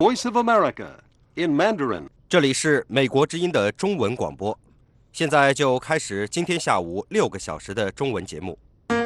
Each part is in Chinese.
Voice of America in Mandarin。 这里是美国之音的中文广播，现在就开始今天下午6个小时的中文节目。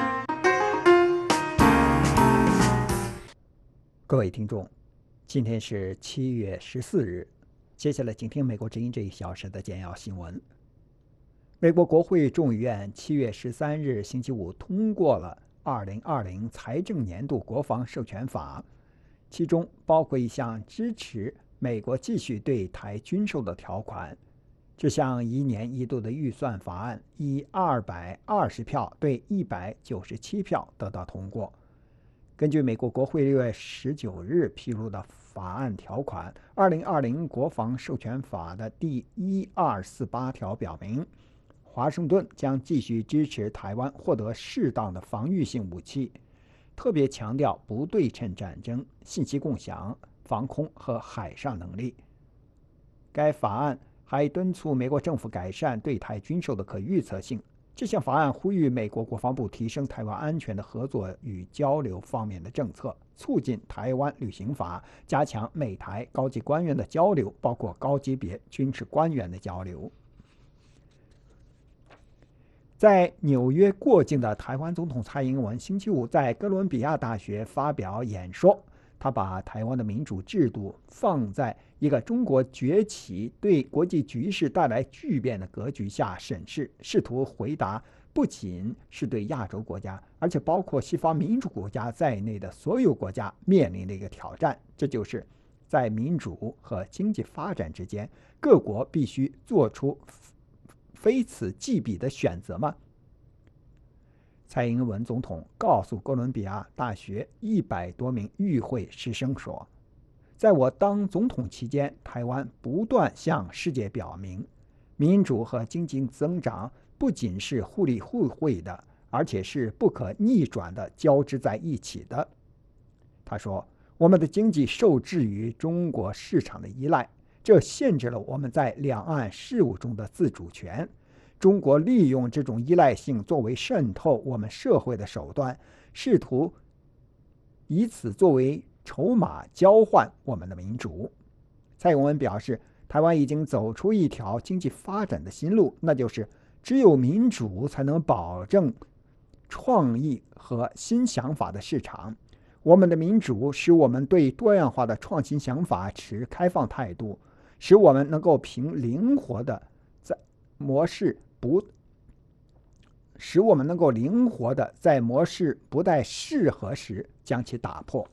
各位听众，今天是7月14日，接下来请听美国之音这1小时的简要新闻。美国国会众议院7月13日星期五通过了2020财政年度国防授权法，其中包括一项支持美国继续对台军售的条款。这项1年1度的预算法案以220票对197票得到通过。根据美国国会6月19日披露的法案条款，2020国防授权法的第1248条表明，华盛顿将继续支持台湾获得适当的防御性武器，特别强调不对称战争、信息共享、防空和海上能力。该法案还敦促美国政府改善对台军售的可预测性。这项法案呼吁美国国防部提升台湾安全的合作与交流方面的政策，促进台湾旅行法，加强美台高级官员的交流，包括高级别军事官员的交流。在纽约过境的台湾总统蔡英文星期五在哥伦比亚大学发表演说，他把台湾的民主制度放在一个中国崛起对国际局势带来巨变的格局下审视，试图回答不仅是对亚洲国家，而且包括西方民主国家在内的所有国家面临的一个挑战，这就是在民主和经济发展之间，各国必须做出非此即彼的选择吗？蔡英文总统告诉哥伦比亚大学100多名与会师生说，在我当总统期间，台湾不断向世界表明，民主和经济增长不仅是互利互惠的，而且是不可逆转的交织在一起的。他说，我们的经济受制于中国市场的依赖，这限制了我们在两岸事务中的自主权。中国利用这种依赖性作为渗透我们社会的手段，试图以此作为筹码交换我们的民主。蔡英文表示，台湾已经走出一条经济发展的新路，那就是只有民主才能保证创意和新想法的市场。我们的民主使我们对多样化的创新想法持开放态度，使我们能够灵活的在模式不待适合时将其打破。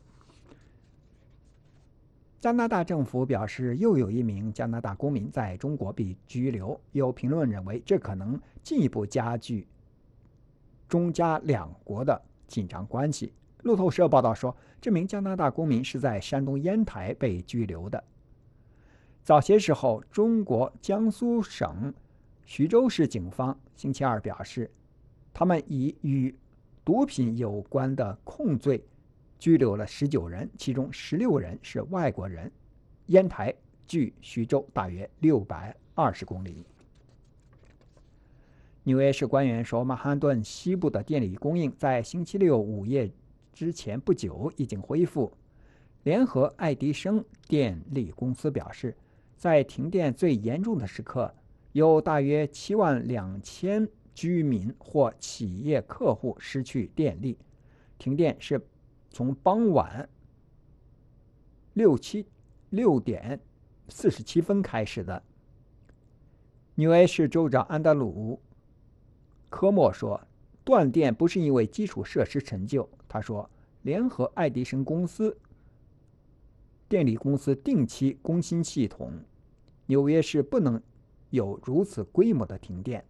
加拿大政府表示，又有1名加拿大公民在中国被拘留，有评论认为这可能进一步加剧中加两国的紧张关系。路透社报道说，这名加拿大公民是在山东烟台被拘留的。早些时候，中国江苏省徐州市警方星期二表示，他们以与毒品有关的控罪拘留了19人，其中16人是外国人。烟台距徐州大约620公里。纽约市官员说，曼哈顿西部的电力供应在星期六午夜之前不久已经恢复。联合爱迪生电力公司表示，在停电最严重的时刻，有大约72000居民或企业客户失去电力。停电是从傍晚6点47分开始的。纽约市州长安德鲁·科莫说，断电不是因为基础设施陈旧。他说，联合爱迪生电力公司定期更新系统，纽约市不能有如此规模的停电。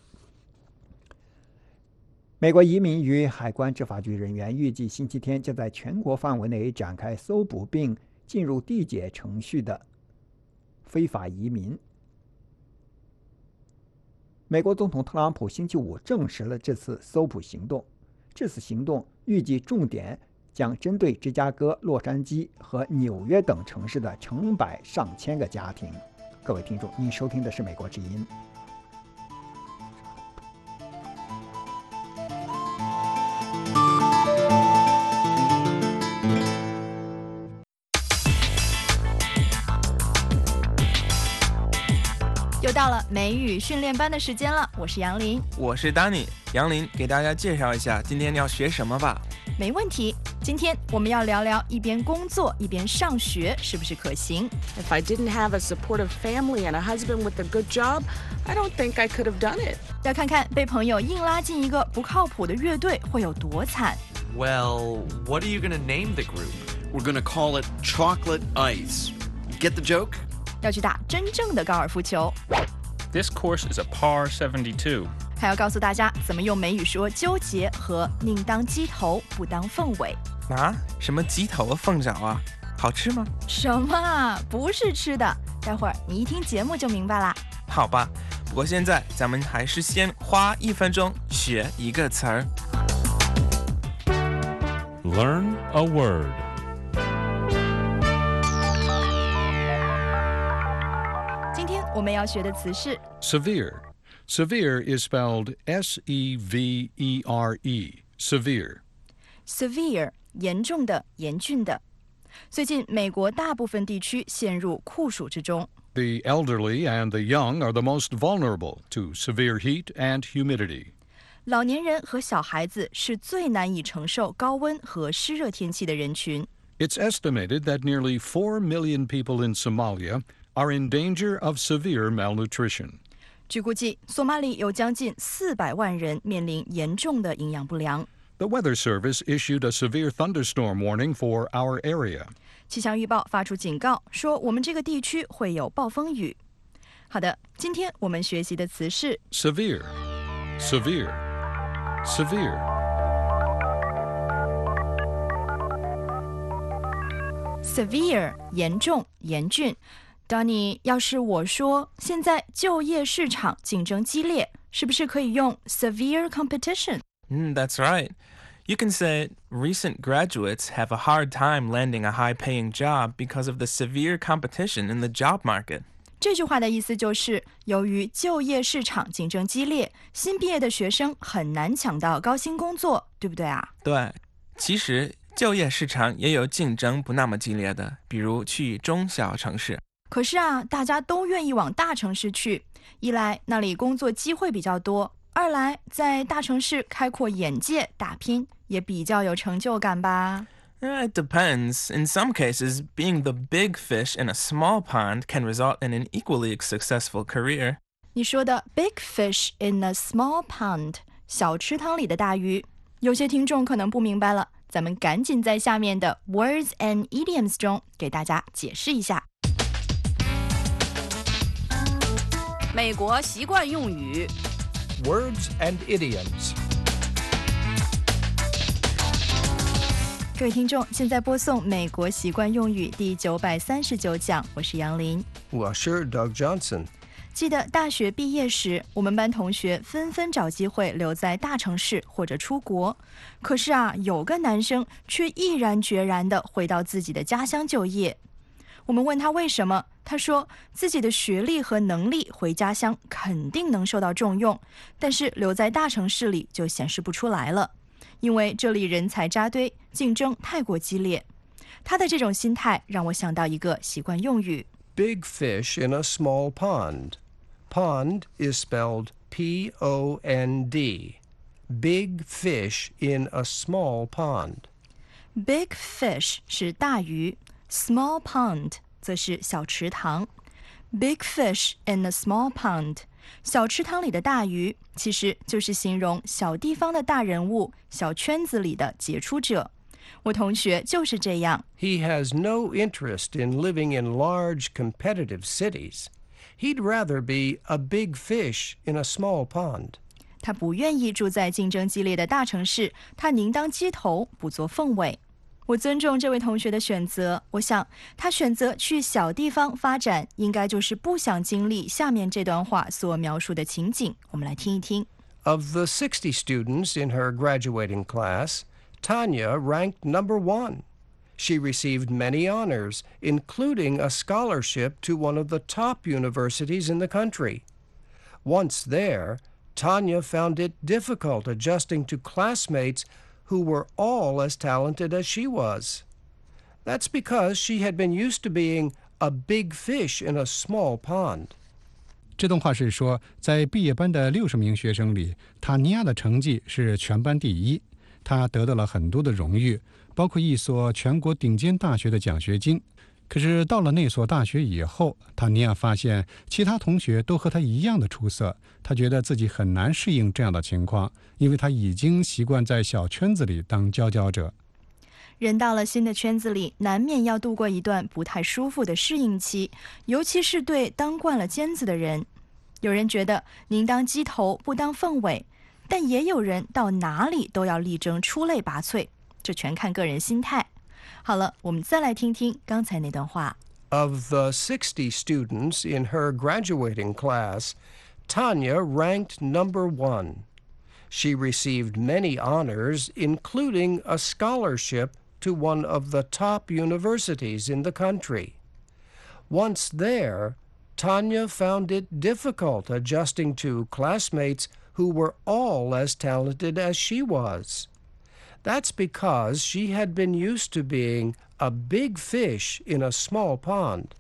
美国移民与海关执法局人员预计星期天将在全国范围内展开搜捕并进入递解程序的非法移民。美国总统特朗普星期五证实了这次搜捕行动。这次行动预计重点将针对芝加哥、洛杉矶和纽约等城市的成百上千个家庭。各位听众，您收听的是美国之音。 到了美语训练班的时间了，我是杨林， 我是 Danny。杨林，给大家介绍一下今天要学什么吧。 没问题。今天我们要聊聊一边工作一边上学是不是可行。 If I didn't have a supportive family and a husband with a good job, I don't think I could have done it. 要看看被朋友硬拉进一个不靠谱的乐队会有多惨。 Well, what are you going to name the group? We're going to call it Chocolate Ice. Get the joke? 要去打真正的高尔夫球， This course is a par 72. 还要告诉大家怎么用美语说纠结和宁当鸡头不当凤尾。 啊？什么鸡头凤爪啊？好吃吗？ 什么啊？不是吃的，待会儿你一听节目就明白啦。 好吧，不过现在咱们还是先花1分钟学一个词儿。 Learn a word. 今天我们要学的词是 Severe. Severe is spelled S-E-V-E-R-E. Severe. severe， 严重的、严峻的。最近美国大部分地区陷入酷暑之中， The elderly and the young are the most vulnerable to severe heat and humidity. 老年人和小孩子是最难以承受高温和湿热天气的人群。 It's estimated that nearly 4 million people in Somalia are in danger of severe malnutrition. 据估计，索马里有将近400万人面临严重的营养不良。 The Weather Service issued a severe thunderstorm warning for our area. 气象预报发出警告，说我们这个地区会有暴风雨。好的，今天我们学习的词是 Severe. Severe. Severe. severe， 严重、严峻。Donny， 要是我说现在就业市场竞争激烈，是不是可以用 severe competition？ That's right. You can say recent graduates have a hard time landing a high-paying job because of the severe competition in the job market. 这句话的意思就是，由于就业市场竞争激烈，新毕业的学生很难抢到高薪工作，对不对啊？ 对，其实就业市场也有竞争不那么激烈的，比如去中小城市。 可是啊，大家都愿意往大城市去，一来那里工作机会比较多，二来在大城市开阔眼界、打拼也比较有成就感吧。 It depends. In some cases, being the big fish in a small pond can result in an equally successful career. 你说的 big fish in a small pond， 小池塘里的大鱼，有些听众可能不明白了，咱们赶紧在下面的 words and idioms 中给大家解释一下。 美国习惯用语 Words and idioms. 各位听众，现在播送美国习惯用语第939讲，我是杨林。 我是 Doug Johnson. 记得大学毕业时，我们班同学纷纷找机会留在大城市或者出国。可是啊，有个男生却毅然决然地回到自己的家乡就业。我们问他为什么，他说自己的学历和能力回家乡肯定能受到重用，但是留在大城市里就显示不出来了，因为这里人才扎堆，竞争太过激烈。他的这种心态让我想到一个习惯用语 Big fish in a small pond. Pond is spelled P-O-N-D. Big fish in a small pond. Big fish 是大鱼， small pond 则是小池塘。 Big fish in a small pond， 小池塘里的大鱼，其实就是形容小地方的大人物，小圈子里的杰出者。我同学就是这样。 He has no interest in living in large competitive cities. He'd rather be a big fish in a small pond. 他不愿意住在竞争激烈的大城市，他宁当鸡头不做凤尾。我尊重这位同学的选择，我想他选择去小地方发展，应该就是不想经历下面这段话所描述的情景。我们来听一听。 Of the 60 students in her graduating class, Tanya ranked number 1. She received many honors, including a scholarship to one of the top universities in the country. Once there, Tanya found it difficult adjusting to classmates who were all as talented as she was. That's because she had been used to being a big fish in a small pond. 这段话是说，在毕业班的60名学生里，塔尼亚的成绩是全班第一，她得到了很多的荣誉，包括一所全国顶尖大学的奖学金。可是到了那所大学以后，塔尼亚发现其他同学都和她一样的出色，她觉得自己很难适应这样的情况，因为她已经习惯在小圈子里当佼佼者。 人到了新的圈子里，难免要度过一段不太舒服的适应期，尤其是对当惯了尖子的人。有人觉得宁当鸡头不当凤尾，但也有人到哪里都要力争出类拔萃，这全看个人心态。好了，我们再来听听刚才那段话。 Of the 60 students in her graduating class, Tanya ranked number 1. She received many honors, including a scholarship to one of the top universities in the country. Once there, Tanya found it difficult adjusting to classmates who were all as talented as she was. That's because she had been used to being a big fish in a small pond.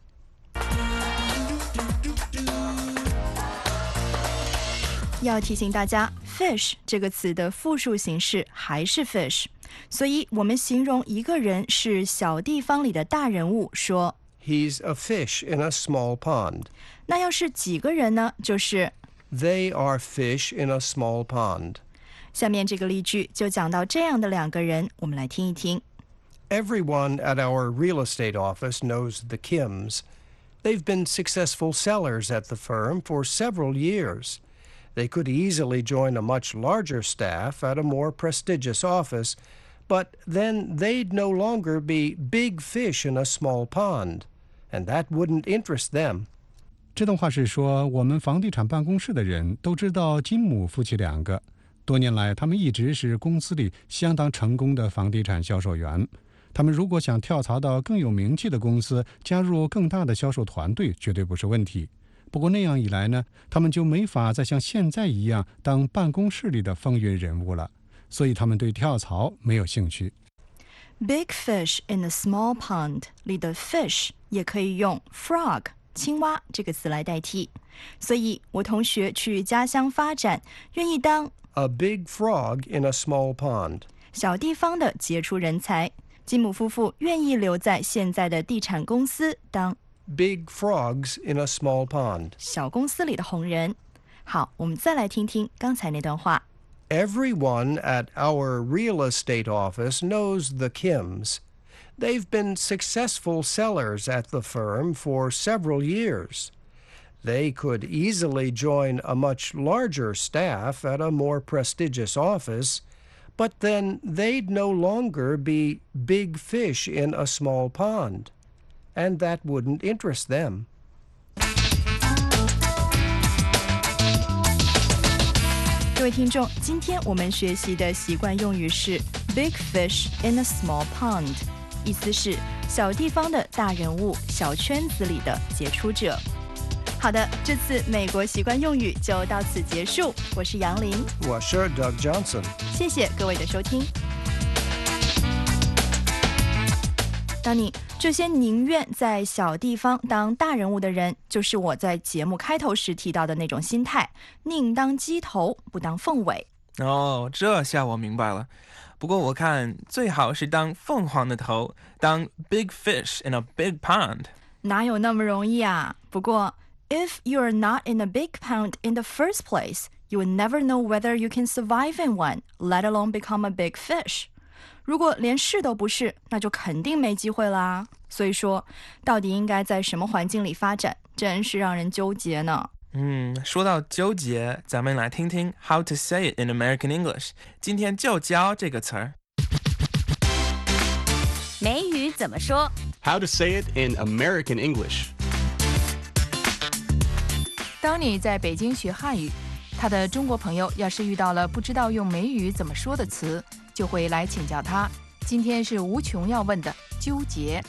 要提醒大家 fish 这个词的复数形式还是 fish， 所以我们形容一个人是小地方里的大人物说 He's a fish in a small pond. 那要是几个人呢，就是 They are fish in a small pond. 下面这个例句就讲到这样的2个人，我们来听一听。 Everyone at our real estate office knows the Kims. They've been successful sellers at the firm for several years. They could easily join a much larger staff at a more prestigious office, but then they'd no longer be big fish in a small pond, and that wouldn't interest them. 这段话是说，我们房地产办公室的人都知道金姆夫妻2个，多年来他们一直是公司里相当成功的房地产销售员。他们如果想跳槽到更有名气的公司，加入更大的销售团队，绝对不是问题。不过那样一来呢，他们就没法再像现在一样当办公室里的风云人物了，所以他们对跳槽没有兴趣。 Big fish in a small pond 里的 fish 也可以用 frog 青蛙这个词来代替，所以我同学去家乡发展，愿意当 A big frog in a small pond. 小地方的杰出人才。金姆夫妇愿意留在现在的地产公司当 Big frogs in a small pond. 小公司里的红人。好，我们再来听听刚才那段话。 Everyone at our real estate office knows the Kims. They've been successful sellers at the firm for several years. They could easily join a much larger staff at a more prestigious office, but then they'd no longer be big fish in a small pond, and that wouldn't interest them. 各位听众，今天我们学习的习惯用语是 big fish in a small pond， 意思是小地方的大人物，小圈子里的杰出者。好的，这次美国习惯用语就到此结束。我是杨林， 我是 Doug Johnson。 谢谢各位的收听。当你这些宁愿在小地方当大人物的人，就是我在节目开头时提到的那种心态，宁当鸡头不当凤尾。 哦，这下我明白了。不过我看最好是当凤凰的头，当 big fish in a big pond。 哪有那么容易啊？不过 if you are not in a big pond in the first place, you will never know whether you can survive in one, let alone become a big fish. 如果连是都不是，那就肯定没机会啦。所以说，到底应该在什么环境里发展，真是让人纠结呢。 说到纠结，咱们来听听 How to say it in American English。今天就教这个词儿。 美语怎么说 ？How to say it in American English。 当你在北京学汉语，他的中国朋友要是遇到了不知道用美语怎么说的词，就会来请教他。今天是无穷要问的纠结。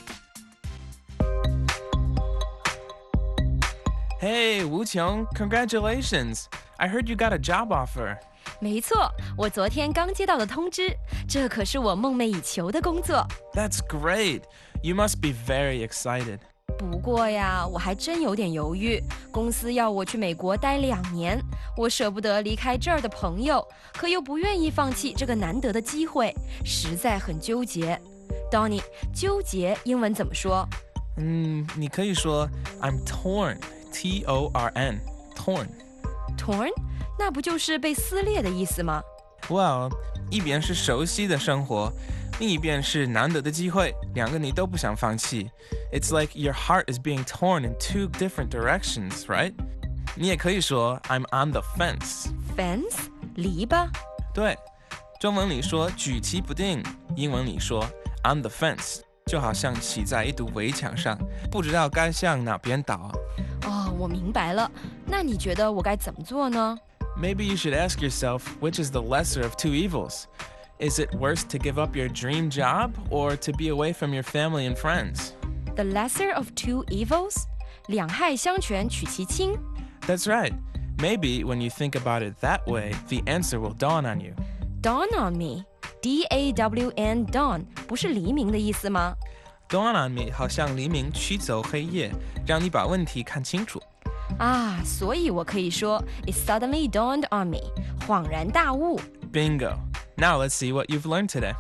Hey, 无穷 Congratulations! I heard you got a job offer. 没错，我昨天刚接到的通知，这可是我梦寐以求的工作。 That's great. You must be very excited. 不过呀，我还真有点犹豫。公司要我去美国待2年，我舍不得离开这儿的朋友，可又不愿意放弃这个难得的机会，实在很纠结。Donnie， 纠结英文怎么说？ 你可以说 I'm torn, T-O-R-N, torn。Torn？ 那不就是被撕裂的意思吗？ Well， 一边是熟悉的生活，另一边是难得的机会，两个你都不想放弃。It's like your heart is being torn in 2 different directions, right? 你也可以说 I'm on the fence. Fence？ 篱笆？ 对，中文里说举棋不定，英文里说 on the fence， 就好像骑在一堵围墙上，不知道该向哪边倒。 哦，我明白了。那你觉得我该怎么做呢？ Maybe you should ask yourself which is the lesser of 2 evils. Is it worse to give up your dream job or to be away from your family and friends? The lesser of 2 evils? 两害相权取其轻。 That's right. Maybe when you think about it that way, the answer will dawn on you. Dawn on me? D-A-W-N, dawn, 不是黎明的意思吗？ Dawn on me 好像黎明驱走黑夜，让你把问题看清楚。 啊，所以我可以说 It suddenly dawned on me， 恍然大悟。 Bingo. Now let's see what you've learned today.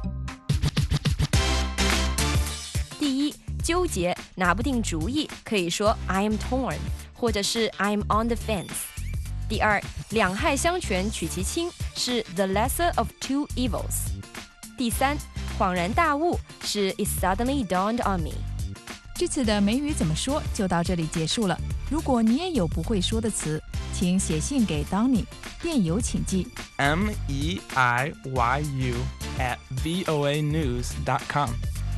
第一，纠结，拿不定主意，可以说 I am torn， 或者是 I am on the fence。第二，两害相权取其轻，是 the lesser of 2 evils。第三，恍然大悟是 It suddenly dawned on me。 这次的美语怎么说就到这里结束了。如果你也有不会说的词，请写信给 Donnie， 电邮请寄 meiyu@voanews.com。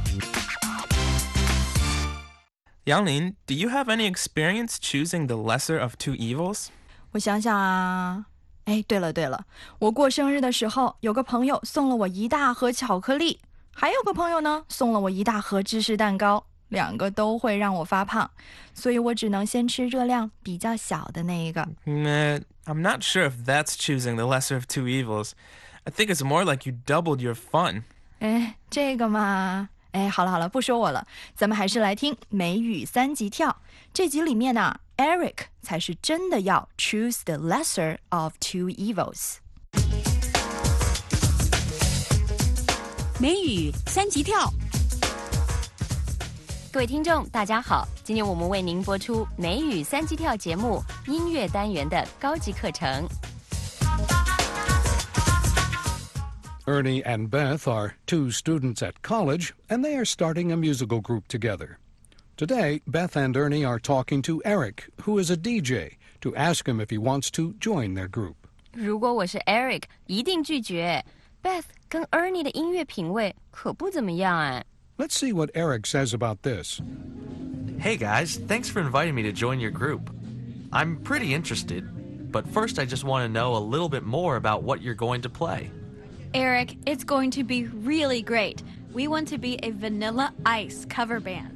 杨林 do you have any experience choosing the lesser of 2 evils? 我想想啊，对了，我过生日的时候，有个朋友送了我一大盒巧克力，还有个朋友呢，送了我一大盒芝士蛋糕。2个都会让我发胖，所以我只能先吃热量比较小的那一个。 I'm not sure if that's choosing the lesser of 2 evils. I think it's more like you doubled your fun. 这个嘛，好了，不说我了，咱们还是来听美语3级跳。这集里面呢 ，Eric 才是真的要 choose the lesser of 2 evils。 美语3级跳。 各位听众大家好，今天我们为您播出美语3级跳节目音乐单元的高级课程。 Ernie and Beth are 2 students at college, and they are starting a musical group together. Today, Beth and Ernie are talking to Eric, who is a DJ, to ask him if he wants to join their group. 如果我是 Eric， 一定拒绝。Beth 跟 Ernie 的音乐品味可不怎么样哎。 Let's see what Eric says about this. Hey guys, thanks for inviting me to join your group. I'm pretty interested, but first I just want to know a little bit more about what you're going to play. Eric, it's going to be really great. We want to be a Vanilla Ice cover band.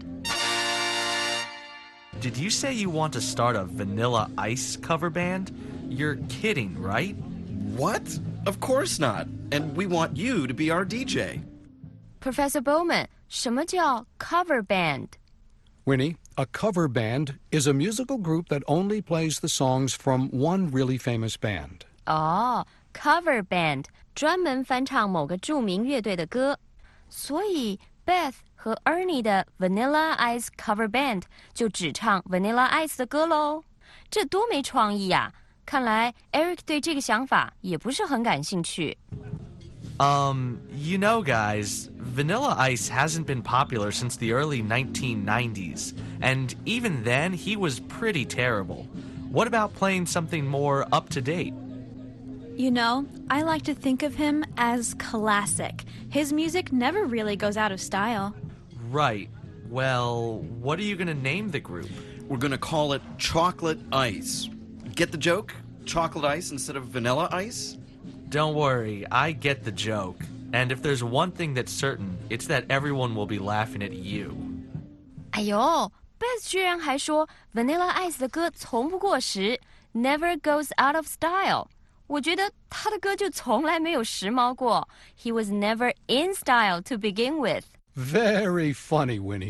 Did you say you want to start a Vanilla Ice cover band? You're kidding, right? What? Of course not. And we want you to be our DJ. Professor Bowman, 什么叫 cover band? Winnie, a cover band is a musical group that only plays the songs from one really famous band. 哦 cover band 专门翻唱某个著名乐队的歌，所以 Beth 和 Ernie 的 Vanilla Ice cover band 就只唱 Vanilla Ice 的歌咯。这多没创意呀！看来 Eric 对这个想法也不是很感兴趣。 You know, guys, Vanilla Ice hasn't been popular since the early 1990s, and even then, he was pretty terrible. What about playing something more up-to-date? You know, I like to think of him as classic. His music never really goes out of style. Right. Well, what are you going to name the group? We're going to call it Chocolate Ice. Get the joke? Chocolate ice instead of vanilla ice? Don't worry, I get the joke. And if there's one thing that's certain, it's that everyone will be laughing at you. 哎呦 Beth 居然还说 Vanilla Ice 的歌从不过时 Never goes out of style 我觉得他的歌就从来没有时髦过 He was never in style to begin with. Very funny, Winnie.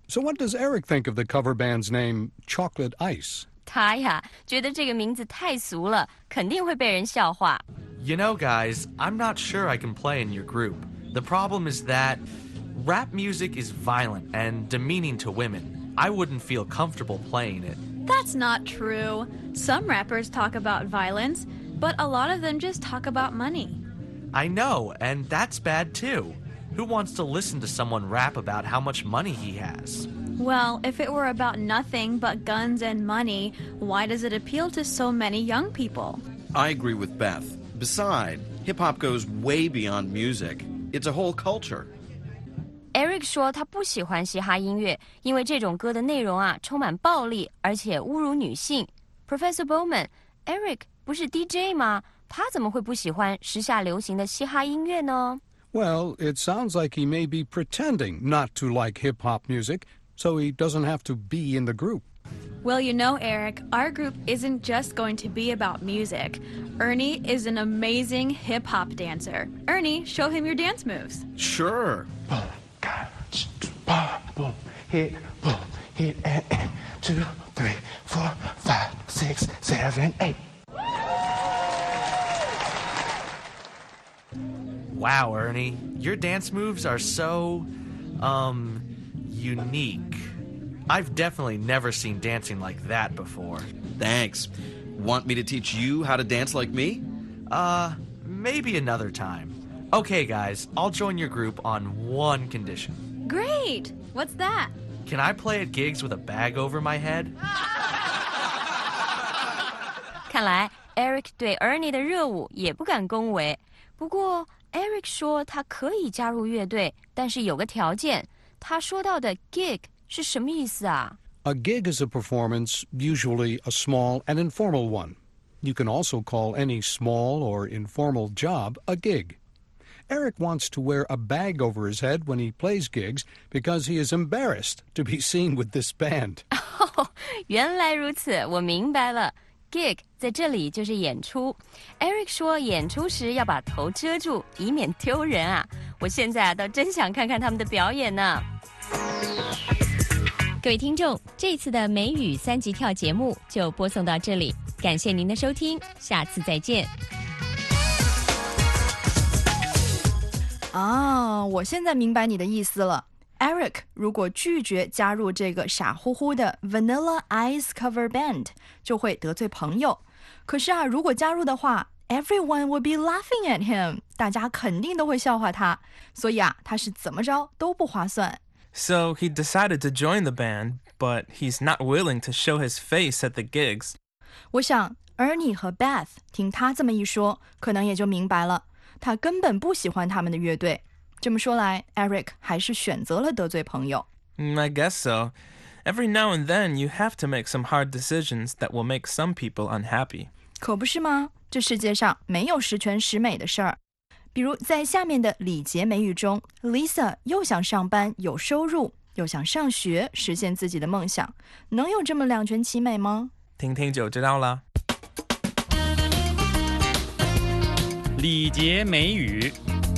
So what does Eric think of the cover band's name, Chocolate Ice? 他呀，觉得这个名字太俗了，肯定会被人笑话。 You know, guys, I'm not sure I can play in your group. The problem is that rap music is violent and demeaning to women. I wouldn't feel comfortable playing it. That's not true. Some rappers talk about violence, but a lot of them just talk about money. I know, and that's bad too. Who wants to listen to someone rap about how much money he has? Well, if it were about nothing but guns and money, why does it appeal to so many young people? I agree with Beth. Besides, hip-hop goes way beyond music. It's a whole culture. Eric 说他不喜欢嘻哈音乐，因为这种歌的内容啊充满暴力，而且侮辱女性。Professor Bowman，Eric 不是 DJ 吗？他怎么会不喜欢时下流行的嘻哈音乐呢？ Well, it sounds like he may be pretending not to like hip-hop music, so he doesn't have to be in the group. Well, you know, Eric, our group isn't just going to be about music. Ernie is an amazing hip-hop dancer. Ernie, show him your dance moves. Sure. Boom, boom, hit, and 2, 3, 4, 5, 6, 7, 8. Wow, Ernie, your dance moves are so, unique. I've definitely never seen dancing like that before. Thanks. Want me to teach you how to dance like me? Maybe another time. Okay, guys, I'll join your group on one condition. Great! What's that? Can I play at gigs with a bag over my head? 看来 Eric 对 Ernie 的热舞也不敢恭维。不过 Eric 说他可以加入乐队，但是有个条件。他说到的 gig 是什么意思啊？ A gig is a performance, usually a small and informal one. You can also call any small or informal job a gig. Eric wants to wear a bag over his head when he plays gigs because he is embarrassed to be seen with this band. 原来如此，我明白了。Gig 在这里就是演出。Eric 说演出时要把头遮住，以免丢人啊。我现在倒真想看看他们的表演呢。各位听众，这次的美语3级跳节目就播送到这里，感谢您的收听，下次再见。 我现在明白你的意思了。Eric 如果拒绝加入这个傻乎乎的 Vanilla Ice Cover Band， 就会得罪朋友。可是如果加入的话 ，Everyone would be laughing at him， 大家肯定都会笑话他。所以他是怎么着都不划算。 So he decided to join the band, but he's not willing to show his face at the gigs. 我想 Ernie 和 Beth 听他这么一说，可能也就明白了，他根本不喜欢他们的乐队。这么说来 Eric 还是选择了得罪朋友。 I guess so. Every now and then you have to make some hard decisions that will make some people unhappy. 可不是吗？这世界上没有十全十美的事儿。比如在下面的礼节美语中 Lisa 又想上班有收入，又想上学实现自己的梦想，能有这么两全其美吗？ 听听就知道了。 礼节美语。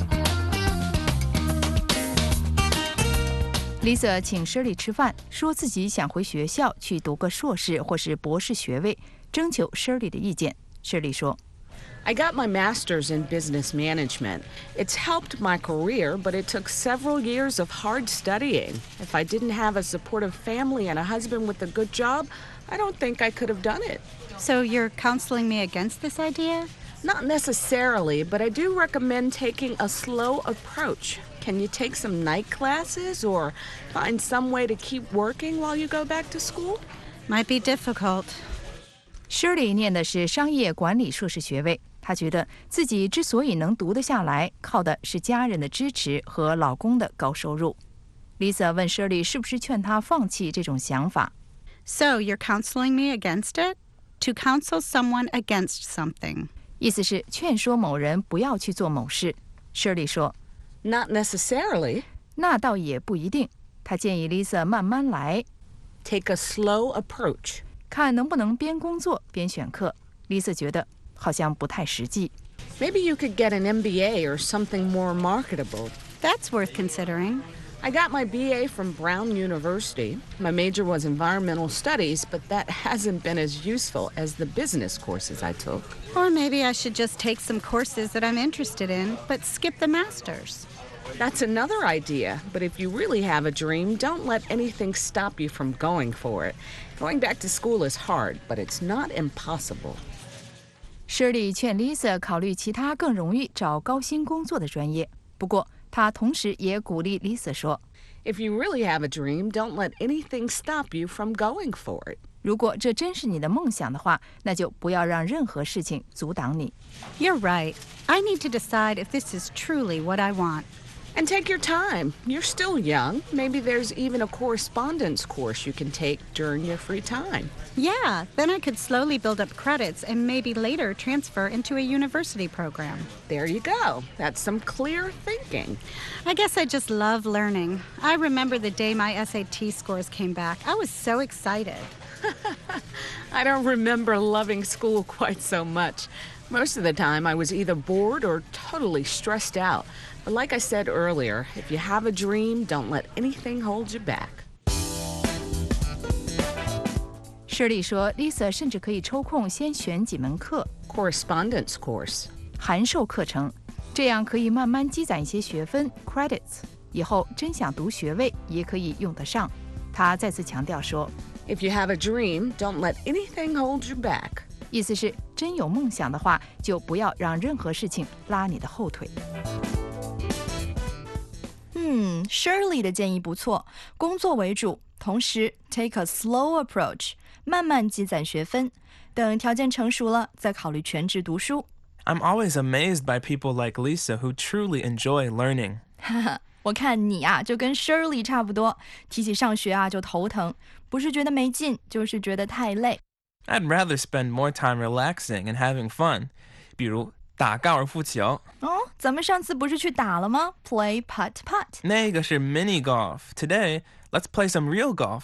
Lisa 请 Shirley 吃饭，说自己想回学校去读个硕士或是博士学位，征求 Shirley 的意见。Shirley 说 I got my master's in business management. It's helped my career, but it took several years of hard studying. If I didn't have a supportive family and a husband with a good job, I don't think I could have done it. So you're counseling me against this idea? Not necessarily, but I do recommend taking a slow approach. Can you take some night classes or find some way to keep working while you go back to school? Might be difficult. Shirley 念的是商业管理硕士学位，她觉得自己之所以能读得下来，靠的是家人的支持和老公的高收入。Lisa 问 Shirley 是不是劝她放弃这种想法。 So you're counseling me against it? To counsel someone against something. 意思是劝说某人不要去做某事。Shirley 说 Not necessarily. 那倒也不一定。她建议 Lisa 慢慢来。 Take a slow approach. 看能不能边工作边选课。Lisa 觉得好像不太实际。 Maybe you could get an MBA or something more marketable. That's worth considering. I got my BA from Brown University. My major was environmental studies, but that hasn't been as useful as the business courses I took. Or maybe I should just take some courses that I'm interested in, but skip the master's. That's another idea, but if you really have a dream, don't let anything stop you from going for it. Going back to school is hard, but it's not impossible. Shirley 劝 Lisa 考虑其他更容易找高薪工作的专业，不过她同时也鼓励 Lisa 说 If you really have a dream, don't let anything stop you from going for it. 如果这真是你的梦想的话，那就不要让任何事情阻挡你。 You're right. I need to decide if this is truly what I want. And take your time. You're still young. Maybe there's even a correspondence course you can take during your free time. Yeah, then I could slowly build up credits and maybe later transfer into a university program. There you go. That's some clear thinking. I guess I just love learning. I remember the day my SAT scores came back. I was so excited. I don't remember loving school quite so much. Most of the time, I was either bored or totally stressed out. But like I said earlier, if you have a dream, don't let anything hold you back. Shirley 说 Lisa 甚至可以抽空先选几门课 Correspondence course. 函授课程，这样可以慢慢积攒一些学分 credits， 以后真想读学位也可以用得上。他再次强调说 If you have a dream, don't let anything hold you back. 意思是真有梦想的话，就不要让任何事情拉你的后腿。 Shirley 的建议不错，工作为主，同时 take a slow approach， 慢慢积攒学分，等条件成熟了再考虑全职读书。 I'm always amazed by people like Lisa who truly enjoy learning. 我看你啊，就跟 Shirley 差不多，提起上学啊就头疼，不是觉得没劲，就是觉得太累。 I'd rather spend more time relaxing and having fun. 比如打高尔夫球。 咱们上次不是去打了吗？ Play putt-putt。 那个是 mini golf. Today, let's play some real golf.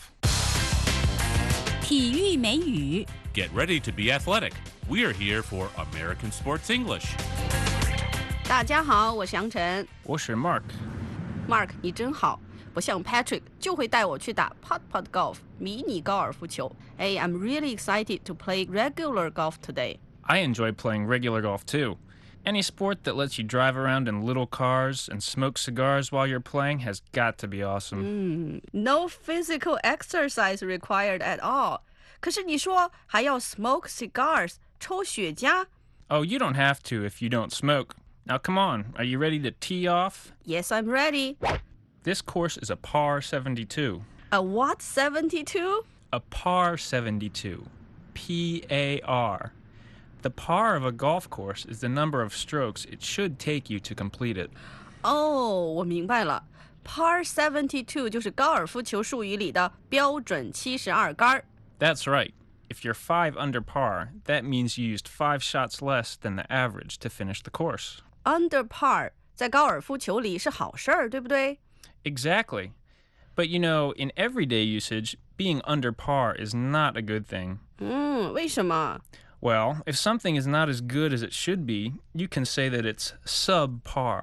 体育美语 Get ready to be athletic. We're here for American Sports English. 大家好，我是杨晨。 我是 Mark。 Mark， 你真好，不像 Patrick 就会带我去打 putt-putt golf 迷你高尔夫球。Hey, I'm really excited to play regular golf today. I enjoy playing regular golf too. Any sport that lets you drive around in little cars and smoke cigars while you're playing has got to be awesome. No physical exercise required at all. 可是你说还要 smoke cigars 抽雪茄 Oh, you don't have to if you don't smoke. Now come on, are you ready to tee off? Yes, I'm ready. This course is a par 72. A what 72? A par 72. P-A-R. The par of a golf course is the number of strokes it should take you to complete it. 我明白了。Par 72 就是高尔夫球术语里的标准72杆。 That's right. If you're 5 under par, that means you used 5 shots less than the average to finish the course. Under par 在高尔夫球里是好事儿，对不对？ Exactly. But you know, in everyday usage, being under par is not a good thing. 为什么？ Well, if something is not as good as it should be, you can say that it's subpar.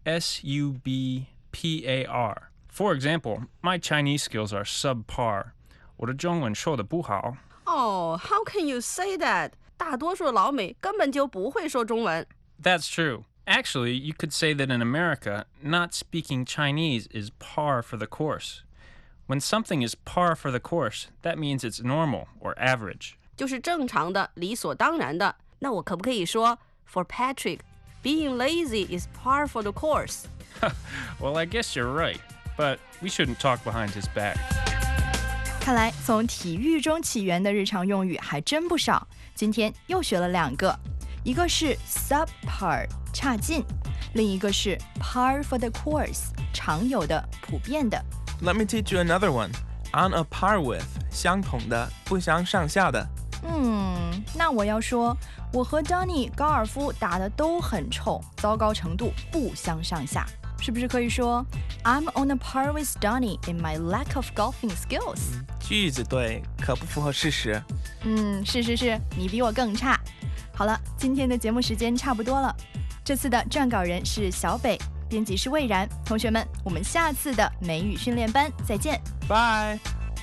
S-U-B-P-A-R. For example, my Chinese skills are subpar. 我的中文说得不好。 How can you say that? 大多数老美根本就不会说中文。 That's true. Actually, you could say that in America, not speaking Chinese is par for the course. When something is par for the course, that means it's normal or average. 就是正常的，理所当然的。那我可不可以说 For Patrick, being lazy is par for the course? Well, I guess you're right, but we shouldn't talk behind his back. 看来从体育中起源的日常用语还真不少，今天又学了2个，一个是 subpar 差劲，另一个是 par for the course 常有的、普遍的。 Let me teach you another one. On a par with 相同的，不相上下的。 那我要说，我和 Donnie 高尔夫打得都很臭，糟糕程度不相上下，是不是可以说 I'm on a par with Donnie in my lack of golfing skills？ 句子对，可不符合事实。 是，你比我更差。好了，今天的节目时间差不多了。这次的撰稿人是小北， 编辑是魏然。同学们，我们下次的美语训练班再见， 拜。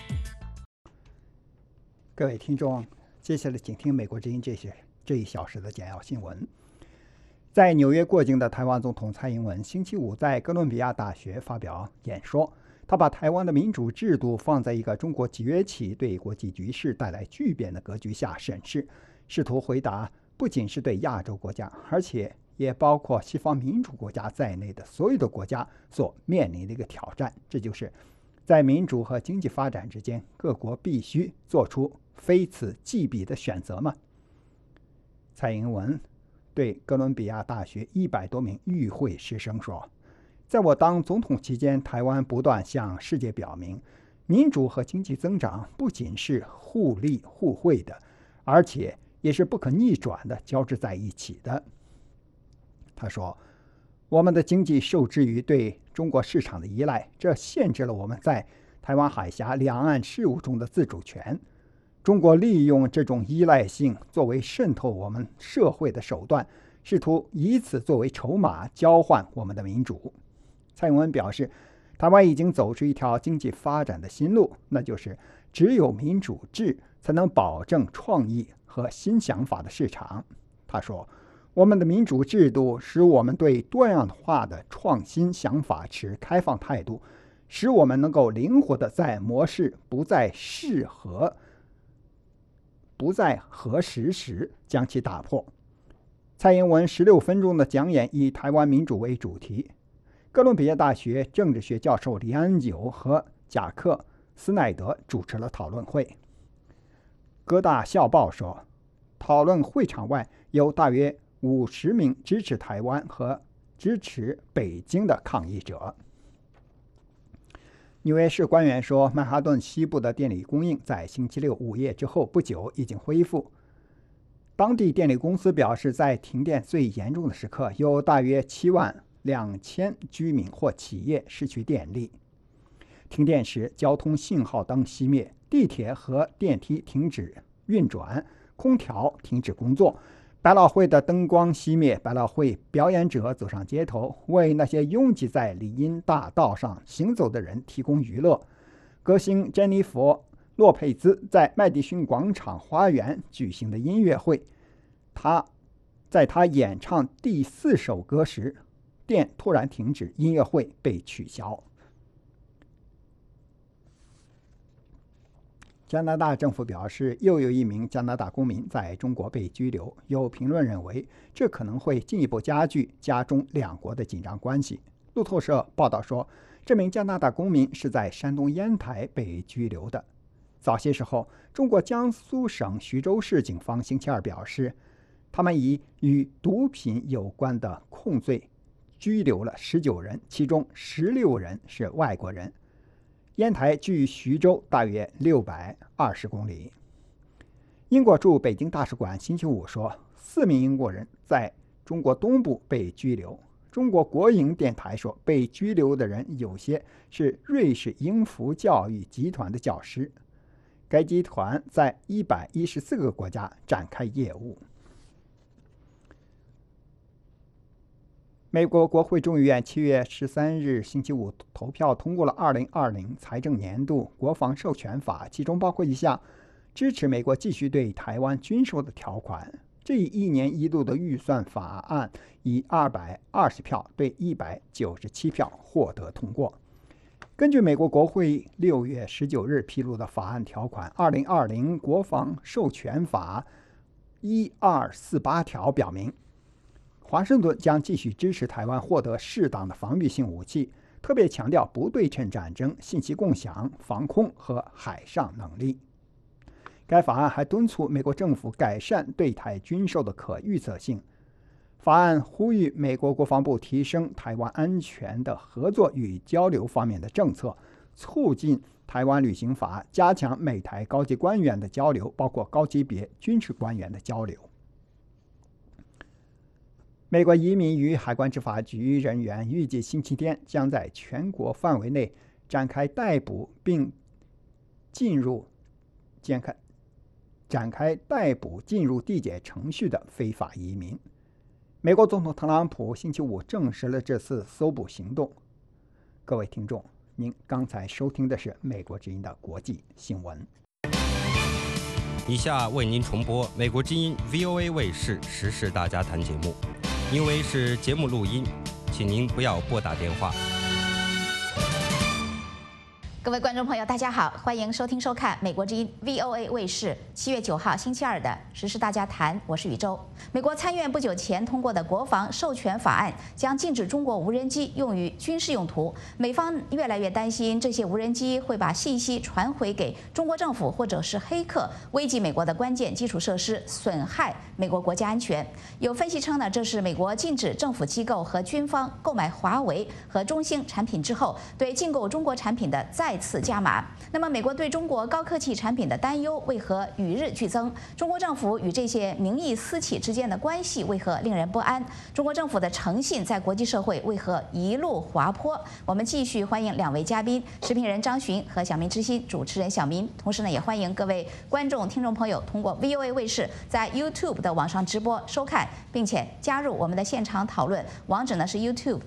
各位听众，接下来请听美国之音这一小时的简要新闻。在纽约过境的台湾总统蔡英文星期五在哥伦比亚大学发表演说，他把台湾的民主制度放在一个中国崛起对国际局势带来巨变的格局下审视，试图回答不仅是对亚洲国家，而且也包括西方民主国家在内的所有的国家所面临的一个挑战，这就是在民主和经济发展之间，各国必须做出非此即彼的选择吗？蔡英文对哥伦比亚大学100多名与会师生说，在我当总统期间，台湾不断向世界表明，民主和经济增长不仅是互利互惠的，而且也是不可逆转的交织在一起的。他说，我们的经济受制于对中国市场的依赖，这限制了我们在台湾海峡两岸事务中的自主权。中国利用这种依赖性作为渗透我们社会的手段，试图以此作为筹码交换我们的民主。蔡英文表示，台湾已经走出一条经济发展的新路，那就是只有民主制才能保证创意和新想法的市场。他说，我们的民主制度使我们对多样化的创新想法持开放态度，使我们能够灵活地在模式不再合适时将其打破。蔡英文16分钟的讲演以台湾民主为主题。哥伦比亚大学政治学教授李安九和贾克斯奈德主持了讨论会。哥大校报说，讨论会场外有大约50名支持台湾和支持北京的抗议者。纽约市官员说，曼哈顿西部的电力供应在星期六午夜之后不久已经恢复。当地电力公司表示，在停电最严重的时刻，有大约72000居民或企业失去电力。停电时，交通信号灯熄灭，地铁和电梯停止运转，空调停止工作，百老汇的灯光熄灭，百老汇表演者走上街头，为那些拥挤在理应大道上行走的人提供娱乐。歌星珍妮佛·洛佩兹在麦迪逊广场花园举行的音乐会，在他演唱第4首歌时，电突然停止，音乐会被取消。加拿大政府表示，又有1名加拿大公民在中国被拘留。有评论认为，这可能会进一步加中两国的紧张关系。路透社报道说，这名加拿大公民是在山东烟台被拘留的。早些时候，中国江苏省徐州市警方星期二表示，他们以与毒品有关的控罪拘留了19人，其中16人是外国人。烟台距徐州大约620公里。英国驻北京大使馆星期五说，4名英国人在中国东部被拘留。中国国营电台说，被拘留的人有些是瑞士英孚教育集团的教师。该集团在114个国家展开业务。美国国会众议院7月13日星期五投票通过了2020财政年度国防授权法，其中包括一项支持美国继续对台湾军售的条款。这一1年1度的预算法案以220票对197票获得通过。根据美国国会6月19日披露的法案条款，2020国防授权法1248条表明，华盛顿将继续支持台湾获得适当的防御性武器，特别强调不对称战争、信息共享、防空和海上能力。该法案还敦促美国政府改善对台军售的可预测性。法案呼吁美国国防部提升台湾安全的合作与交流方面的政策，促进台湾旅行法，加强美台高级官员的交流，包括高级别军事官员的交流。美国移民与海关执法局人员预计星期天将在全国范围内展开逮捕并进入递解程序的非法移民。 美国总统特朗普星期五证实了这次搜捕行动。各位听众，您刚才收听的是美国之音的国际新闻。 以下为您重播美国之音 VOA 卫视时事大家谈节目，因为是节目录音，请您不要拨打电话。 各位观众朋友，大家好，欢迎收听收看美国之音 VOA 卫视7月9号星期二的时事大家谈，我是宇宙。美国参议院不久前通过的国防授权法案将禁止中国无人机用于军事用途。美方越来越担心这些无人机会把信息传回给中国政府或者是黑客，危及美国的关键基础设施，损害美国国家安全。有分析称呢，这是美国禁止政府机构和军方购买华为和中兴产品之后，对进购中国产品的再次加码。那么，美国对中国高科技产品的担忧为何与日俱增？中国政府与这些民意私企之间的关系为何令人不安？中国政府的诚信在国际社会为何一路滑坡？我们继续欢迎两位嘉宾，时评人张巡和小民之心主持人小民。同时呢，也欢迎各位观众、听众朋友通过 VOA 卫视在 YouTube 的网上直播收看，并且加入我们的现场讨论。网址呢是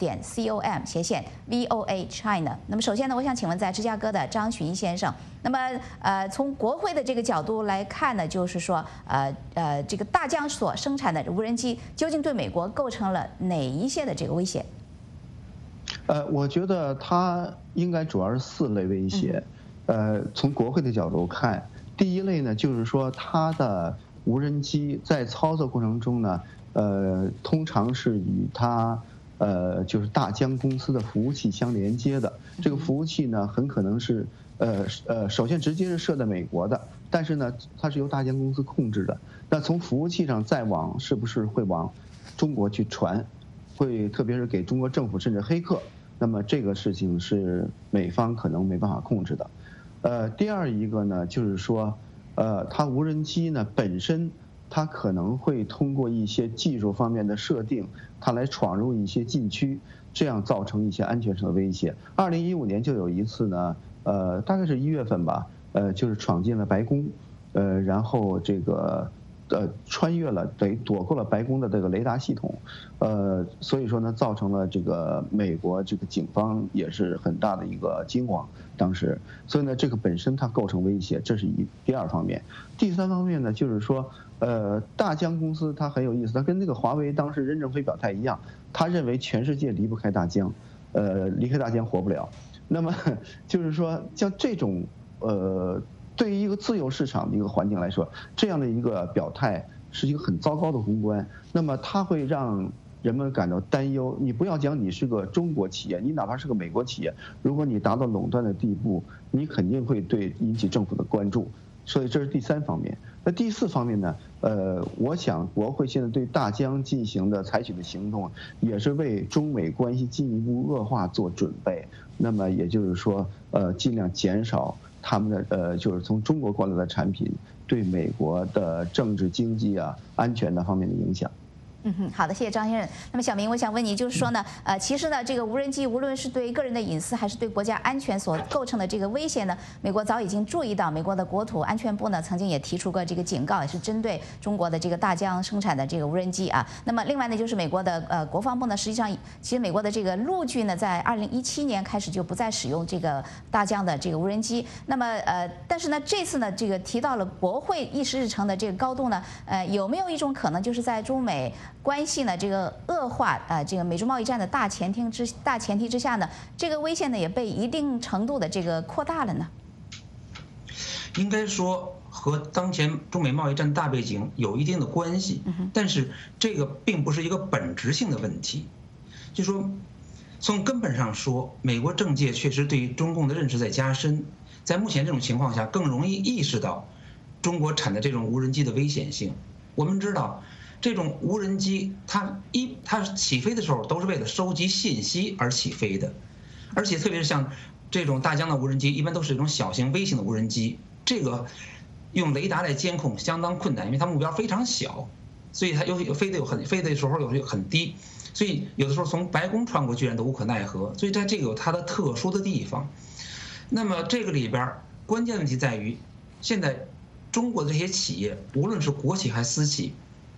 youtube.com/VOA China。那么首先呢，我想请问在芝加哥的张巡先生，那么从国会的这个角度来看呢，就是说这个大疆所生产的无人机究竟对美国构成了哪一些的这个威胁？ 我觉得它应该主要是4类威胁。从国会的角度看，第一类呢，就是说它的无人机在操作过程中呢，通常是与它就是大疆公司的服务器相连接的。这个服务器呢，很可能是首先直接是设在美国的，但是呢，它是由大疆公司控制的。那从服务器上再往是不是会往中国去传，会特别是给中国政府甚至黑客，那么这个事情是美方可能没办法控制的。第二一个呢，就是说，它无人机呢本身，它可能会通过一些技术方面的设定，它来闯入一些禁区，这样造成一些安全上的威胁。2015年就有一次呢，大概是1月份吧，就是闯进了白宫，然后这个穿越了，等于躲过了白宫的这个雷达系统，所以说呢，造成了这个美国这个警方也是很大的一个惊慌，当时，所以呢，这个本身它构成威胁，这是第二方面。第三方面呢，就是说，大疆公司它很有意思，它跟那个华为当时任正非表态一样，他认为全世界离不开大疆，离开大疆活不了。那么就是说，像这种对于一个自由市场的一个环境来说，这样的一个表态是一个很糟糕的公关。那么它会让人们感到担忧。你不要讲你是个中国企业，你哪怕是个美国企业，如果你达到垄断的地步，你肯定会引起政府的关注。所以这是第三方面。那第四方面呢？我想国会现在对大疆采取的行动，也是为中美关系进一步恶化做准备。那么也就是说，尽量减少他们的就是从中国过来的产品对美国的政治、经济安全的方面的影响。 好的，谢谢张先生。那么小明，我想问你，就是说呢，其实呢，这个无人机无论是对个人的隐私还是对国家安全所构成的这个威胁呢，美国早已经注意到。美国的国土安全部呢，曾经也提出过这个警告，也是针对中国的这个大疆生产的这个无人机啊。那么另外呢，就是美国的国防部呢，实际上其实美国的这个陆军呢，在2017年开始就不再使用这个大疆的这个无人机。那么但是呢，这次呢，这个提到了国会议事日程的这个高度呢，有没有一种可能，就是在中美关系呢这个恶化这个美中贸易战的大前提之下呢，这个危险呢也被一定程度的这个扩大了呢？ 应该说和当前中美贸易战大背景有一定的关系，但是这个并不是一个本质性的问题。就说从根本上说，美国政界确实对中共的认识在加深，在目前这种情况下，更容易意识到中国产的这种无人机的危险性。我们知道，这种无人机它起飞的时候都是为了收集信息而起飞的，而且特别是像这种大疆的无人机，一般都是一种小型微型的无人机，这个用雷达来监控相当困难，因为它目标非常小，所以它飞的时候有很低，所以有的时候从白宫穿过居然都无可奈何，所以在这个有它的特殊的地方。那么这个里边关键问题在于，现在中国的这些企业，无论是国企还是私企，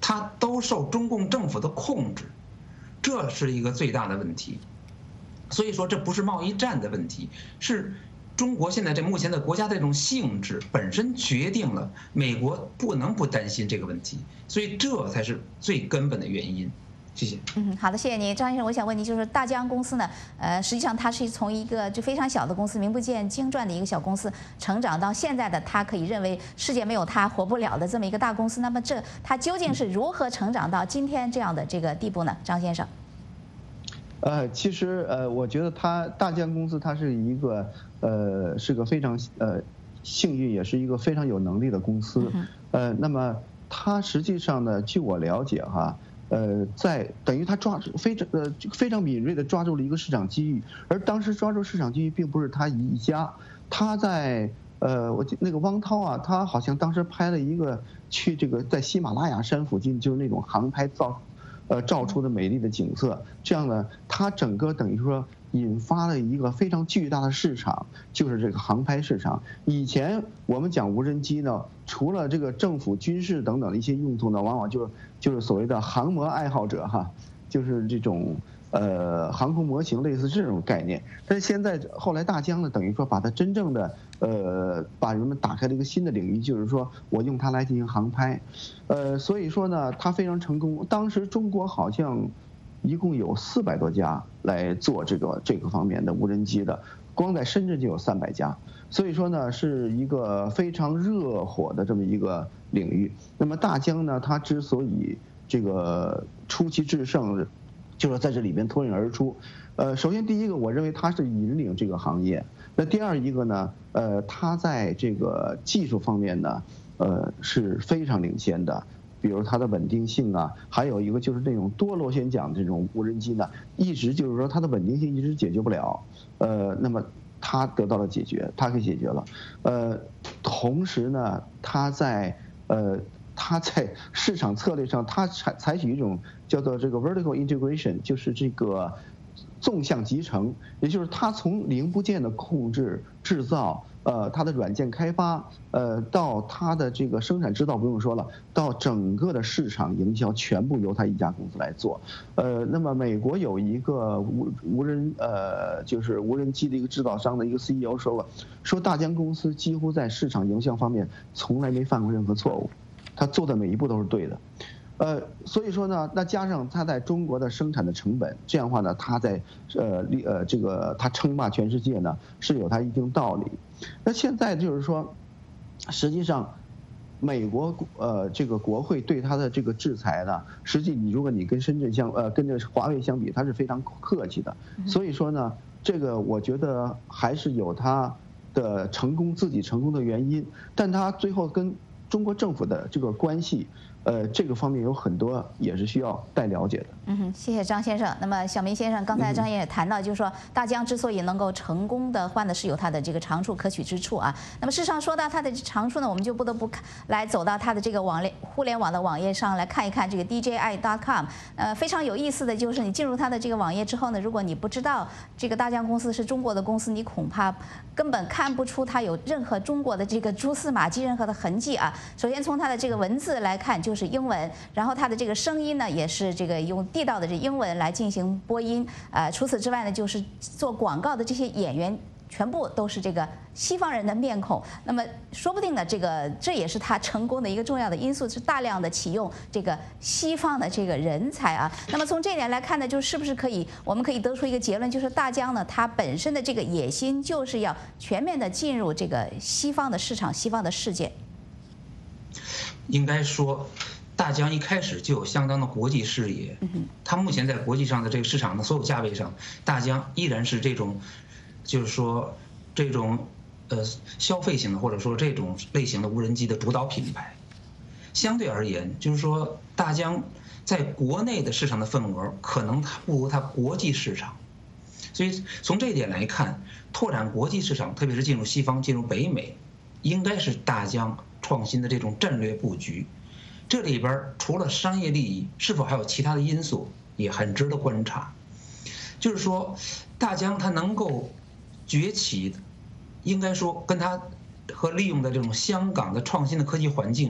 它都受中共政府的控制，这是一个最大的问题。所以说，这不是贸易战的问题，是中国现在目前的国家的这种性质本身决定了美国不能不担心这个问题，所以这才是最根本的原因。谢谢。 好的，谢谢您，张先生。我想问您，就是大疆公司呢，实际上它是从一个就非常小的公司，名不见经传的一个小公司，成长到现在的它可以认为世界没有它活不了的这么一个大公司。那么它究竟是如何成长到今天这样的这个地步呢？张先生。 其实我觉得大疆公司它是一个是个非常幸运，也是一个非常有能力的公司。那么它实际上呢，据我了解哈。在等于他非常敏锐地抓住了一个市场机遇，而当时抓住市场机遇并不是他一家，他在我那个汪涛啊，他好像当时拍了一个去这个在喜马拉雅山附近，就是那种航拍照出的美丽的景色，这样呢，他整个等于说引发了一个非常巨大的市场，就是这个航拍市场。以前我们讲无人机呢，除了这个政府、军事等等的一些用途呢，往往就是所谓的航模爱好者哈，就是这种航空模型类似这种概念。但是现在后来大疆呢，等于说把它真正的把人们打开了一个新的领域，就是说我用它来进行航拍，所以说呢，它非常成功。当时中国好像一共有400多家来做这个方面的无人机的，光在深圳就有300家，所以说呢是一个非常热火的这么一个领域。那么大疆呢，它之所以这个出奇制胜，就是在这里边脱颖而出。首先第一个，我认为它是引领这个行业。那第二一个呢，它在这个技术方面呢，是非常领先的。比如它的稳定性啊，还有一个就是那种多螺旋桨这种无人机呢，一直就是说它的稳定性一直解决不了，那么它得到了解决，它给解决了，同时呢，它在市场策略上，它采取一种叫做这个 vertical integration， 就是这个纵向集成，也就是它从零部件的控制、制造。它的软件开发，到它的这个生产制造不用说了，到整个的市场营销全部由它一家公司来做。那么美国有一个就是无人机的一个制造商的一个 CEO 说大疆公司几乎在市场营销方面从来没犯过任何错误，他做的每一步都是对的。所以说呢，那加上它在中国的生产的成本，这样的话呢，它在这个它称霸全世界呢，是有它一定道理。那现在就是说，实际上，美国这个国会对它的这个制裁呢，实际如果你跟深圳跟这华为相比，它是非常客气的。所以说呢，这个我觉得还是有它的自己成功的原因，但它最后跟中国政府的这个关系。这个方面有很多也是需要待了解的。 谢谢张先生。那么小明先生，刚才张先生也谈到，就是说大疆之所以能够成功的话呢，是有它的这个长处可取之处啊。那么事实上说到它的长处呢，我们就不得不来走到它的这个互联网的网页上来看一看这个 DJI.com。非常有意思的就是你进入它的这个网页之后呢，如果你不知道这个大疆公司是中国的公司，你恐怕根本看不出它有任何中国的这个蛛丝马迹、任何的痕迹啊。首先从它的这个文字来看，就是英文，然后它的这个声音呢，也是这个用地道的这英文来进行播音。除此之外呢，就是做广告的这些演员全部都是这个西方人的面孔。那么说不定呢，这也是他成功的一个重要的因素，是大量的启用这个西方的这个人才啊。那么从这点来看呢，就是不是我们可以得出一个结论，就是大疆呢，它本身的这个野心就是要全面的进入这个西方的市场、西方的世界。 应该说，大疆一开始就有相当的国际视野。它目前在国际上的这个市场的所有价位上，大疆依然是这种，就是说这种消费型的或者说这种类型的无人机的主导品牌。相对而言，就是说大疆在国内的市场的份额可能它不如它国际市场。所以从这一点来看，拓展国际市场，特别是进入西方、进入北美，应该是大疆创新的这种战略布局。这里边除了商业利益，是否还有其他的因素也很值得观察。就是说，大疆它能够崛起，应该说跟它和利用的这种香港的创新的科技环境，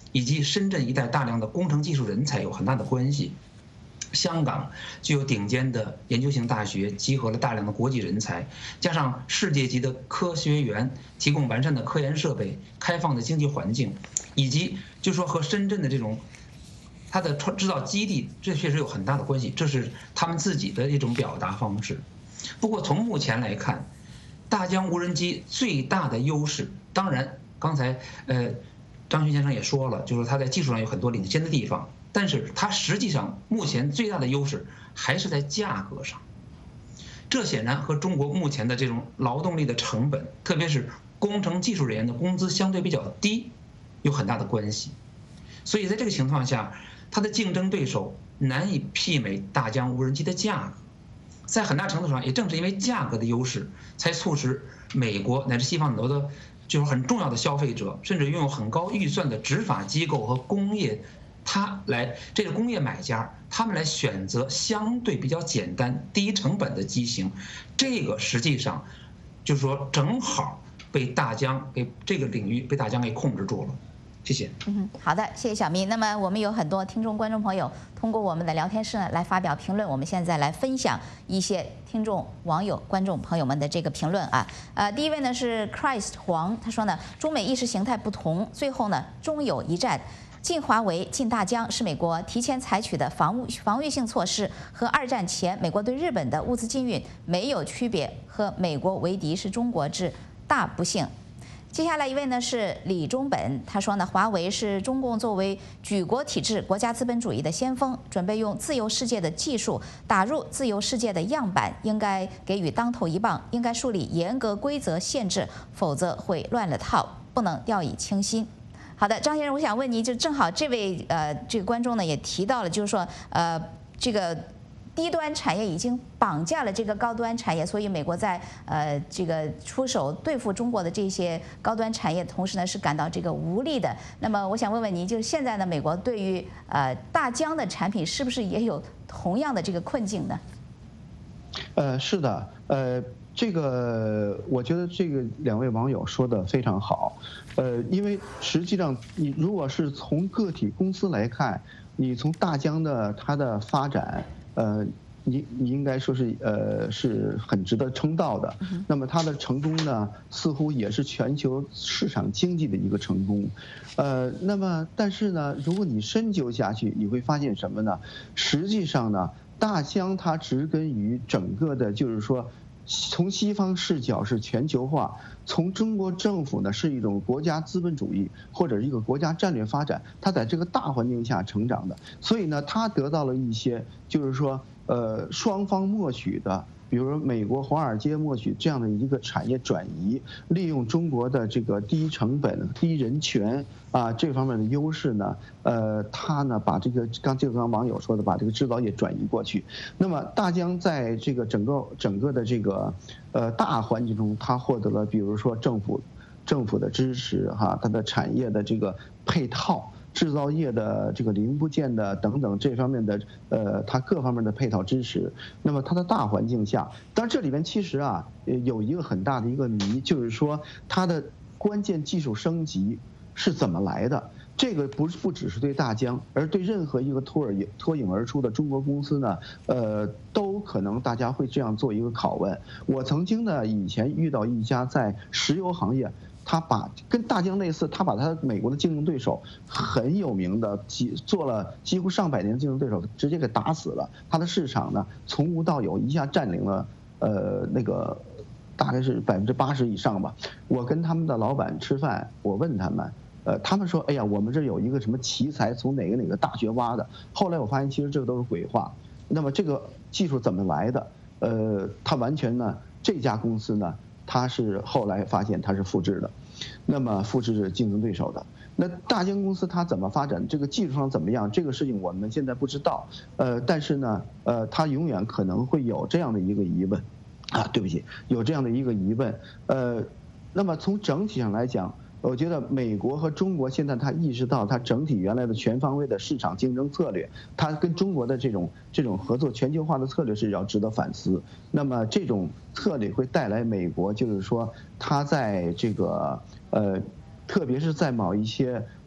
以及深圳一带大量的工程技术人才有很大的关系。香港具有顶尖的研究型大学，集合了大量的国际人才，加上世界级的科学园，提供完善的科研设备、开放的经济环境，以及就是说和深圳的这种它的制造基地，这确实有很大的关系，这是他们自己的一种表达方式。不过从目前来看，大疆无人机最大的优势，当然刚才张勋先生也说了，就是它在技术上有很多领先的地方。但是它实际上目前最大的优势还是在价格上，这显然和中国目前的这种劳动力的成本，特别是工程技术人员的工资相对比较低，有很大的关系。所以在这个情况下，它的竞争对手难以媲美大疆无人机的价格。在很大程度上，也正是因为价格的优势，才促使美国乃至西方很多的就是很重要的消费者，甚至拥有很高预算的执法机构和工业。这个工业买家，他们来选择相对比较简单、低成本的机型，这个实际上就是说正好被大疆给这个领域被大疆给控制住了。谢谢。 好的，谢谢小咪。那么我们有很多听众、观众朋友通过我们的聊天室呢来发表评论，我们现在来分享一些听众、网友、观众朋友们的这个评论啊。第一位呢是 Christ 黄，他说呢，中美意识形态不同，最后呢终有一战。禁华为、禁大疆是美国提前采取的防御性措施，和二战前美国对日本的物资禁运没有区别，和美国为敌是中国之大不幸。接下来一位呢是李忠本，他说呢，华为是中共作为举国体制国家资本主义的先锋，准备用自由世界的技术打入自由世界的样板，应该给予当头一棒，应该树立严格规则限制，否则会乱了套，不能掉以轻心。好的，张先生，我想问您，就正好这位这个观众呢也提到了，就是说这个低端产业已经绑架了这个高端产业，所以美国在这个出手对付中国的这些高端产业，同时呢是感到这个无力的。那么我想问问您，就是现在呢，美国对于大疆的产品是不是也有同样的这个困境呢？ 是的，这个我觉得这个两位网友说的非常好，因为实际上你如果是从个体公司来看，你从大疆的它的发展，你应该说是很值得称道的。那么它的成功呢，似乎也是全球市场经济的一个成功。那么但是呢，如果你深究下去，你会发现什么呢？实际上呢，大疆它植根于整个的，就是说。从西方视角是全球化，从中国政府呢是一种国家资本主义或者是一个国家战略发展，它在这个大环境下成长的，所以呢，它得到了一些就是说双方默许的，比如说美国华尔街默许这样的一个产业转移，利用中国的这个低成本、低人权啊这方面的优势呢，它呢把这个刚网友说的，把这个制造业转移过去。那么大疆在这个整个的这个大环境中，它获得了比如说政府的支持哈，它的产业的这个配套。制造业的这个零部件的等等这方面的它各方面的配套支持，那么它的大环境下，当然这里面其实啊有一个很大的一个谜，就是说它的关键技术升级是怎么来的？这个不只是对大疆，而对任何一个脱颖而出的中国公司呢，都可能大家会这样做一个拷问。我曾经呢以前遇到一家在石油行业。他跟大疆类似，他把他美国的竞争对手很有名的做了几乎上百年的竞争对手直接给打死了，他的市场呢从无到有一下占领了那个大概是80%以上吧。我跟他们的老板吃饭，我问他们，他们说，哎呀，我们这有一个什么奇才从哪个大学挖的。后来我发现其实这个都是鬼话。那么这个技术怎么来的？他完全呢这家公司呢。它是后来发现它是复制的，那么复制竞争对手的。那大疆公司它怎么发展？这个技术上怎么样？这个事情我们现在不知道。但是呢，它永远可能会有这样的一个疑问，啊，对不起，有这样的一个疑问。那么从整体上来讲。我觉得美国和中国现在它意识到它整体原来的全方位的市场竞争策略，它跟中国的这种合作全球化的策略是要值得反思。那么这种策略会带来美国就是说它在这个特别是在某一些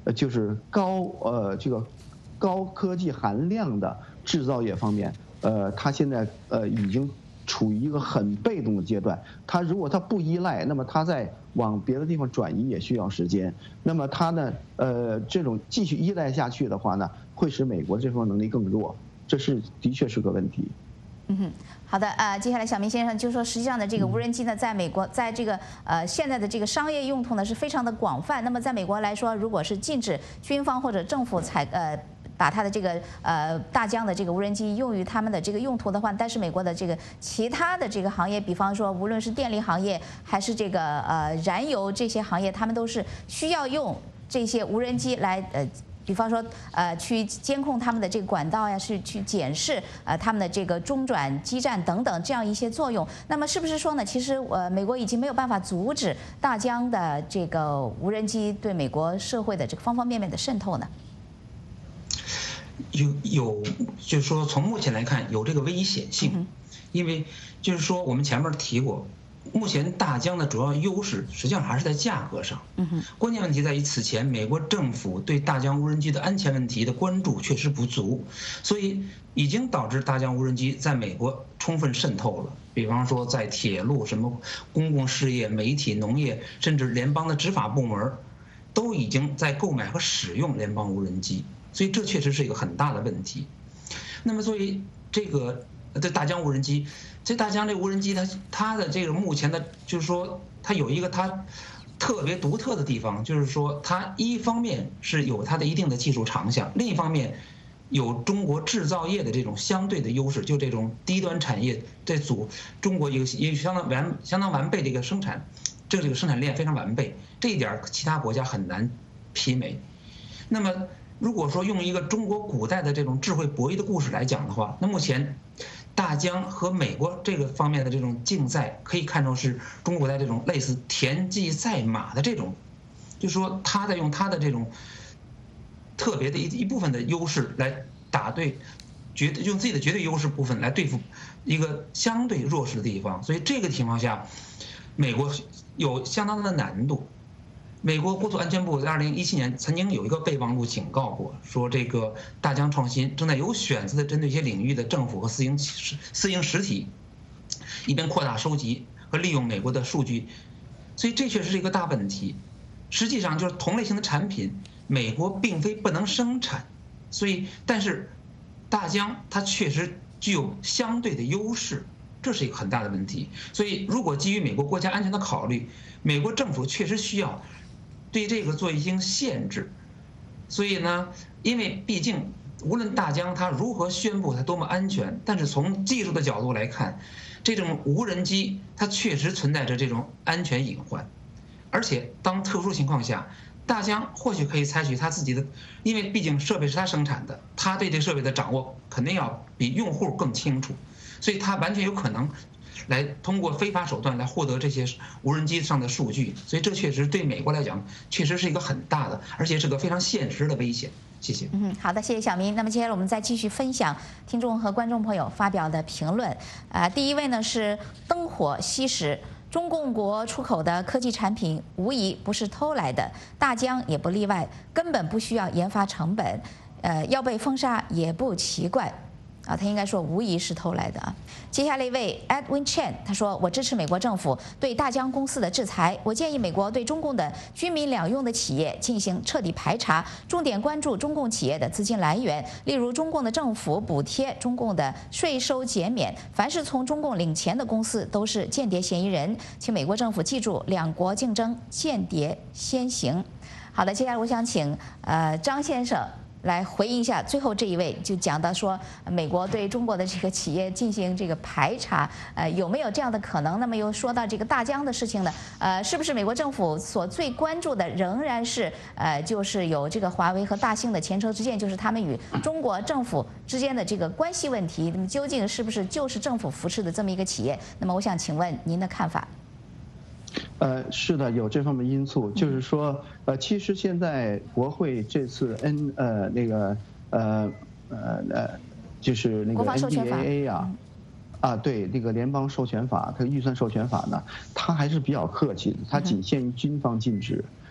就是这个高科技含量的制造业方面，它现在已经处于一个很被动的阶段。它如果它不依赖，那么它再往别的地方转移也需要时间。那么它呢，这种继续依赖下去的话呢，会使美国这方面能力更弱，这的确是个问题。 好的，接下来小明先生就说，实际上的这个无人机呢，在美国，在这个现在的这个商业用途呢是非常的广泛。那么在美国来说，如果是禁止军方或者政府把它的这个大疆的这个无人机用于他们的这个用途的话，但是美国的这个其他的这个行业，比方说无论是电力行业还是这个燃油这些行业，他们都是需要用这些无人机来比方说，去监控他们的这个管道呀，是去检视他们的这个中转基站等等这样一些作用。那么是不是说呢？其实美国已经没有办法阻止大疆的这个无人机对美国社会的这个方方面面的渗透呢？ 有，就是说从目前来看有这个危险性，因为就是说我们前面提过。目前大疆的主要优势实际上还是在价格上。关键问题在于此前美国政府对大疆无人机的安全问题的关注确实不足，所以已经导致大疆无人机在美国充分渗透了。比方说在铁路、什么公共事业、媒体、农业，甚至联邦的执法部门，都已经在购买和使用联邦无人机，所以这确实是一个很大的问题。那么所以这大疆无人机。这大疆这无人机它的这个目前的，就是说它有一个它特别独特的地方，就是说它一方面是有它的一定的技术长项，另一方面有中国制造业的这种相对的优势，就这种低端产业在中国也相当完备的一个生产，这个生产链非常完备，这一点其他国家很难媲美。那么如果说用一个中国古代的这种智慧博弈的故事来讲的话，那目前大疆和美国这个方面的这种竞赛，可以看成是中国古代这种类似田忌赛马的这种，就是说他在用他的这种特别的一部分的优势来打对，用自己的绝对优势部分来对付一个相对弱势的地方，所以这个情况下，美国有相当的难度。美国国土安全部在2017年曾经有一个备忘录警告过，说这个大疆创新正在有选择的针对一些领域的政府和私营实体，一边扩大收集和利用美国的数据，所以这确实是一个大问题。实际上就是同类型的产品，美国并非不能生产，但是大疆它确实具有相对的优势，这是一个很大的问题。所以如果基于美国国家安全的考虑，美国政府确实需要对这个做一些限制。所以呢，因为毕竟无论大疆它如何宣布它多么安全，但是从技术的角度来看，这种无人机它确实存在着这种安全隐患。而且当特殊情况下，大疆或许可以采取它自己的，因为毕竟设备是它生产的，它对这设备的掌握肯定要比用户更清楚，所以它完全有可能来通过非法手段来获得这些无人机上的数据，所以这确实对美国来讲确实是一个很大的，而且是个非常现实的危险。谢谢。 好的，谢谢小明。那么接下来我们再继续分享听众和观众朋友发表的评论。第一位呢是灯火西石。中共国出口的科技产品无疑不是偷来的，大疆也不例外，根本不需要研发成本，要被封杀也不奇怪。他应该说无疑是偷来的啊。接下来一位 Edwin Chen， 他说：“我支持美国政府对大疆公司的制裁。我建议美国对中共的军民两用的企业进行彻底排查，重点关注中共企业的资金来源，例如中共的政府补贴、中共的税收减免。凡是从中共领钱的公司都是间谍嫌疑人。请美国政府记住，两国竞争，间谍先行。”好的，接下来我想请张先生来回应一下最后这一位，就讲到说美国对中国的这个企业进行这个排查，有没有这样的可能？那么又说到这个大疆的事情呢，是不是美国政府所最关注的仍然是就是有这个华为和大兴的前车之鉴，就是他们与中国政府之间的这个关系问题？那么究竟是不是就是政府扶持的这么一个企业？那么我想请问您的看法。 是的，有这方面因素，就是说，其实现在国会这次就是那个 NDAA 对，那个联邦授权法，它预算授权法呢，它还是比较客气的，它仅限于军方禁止。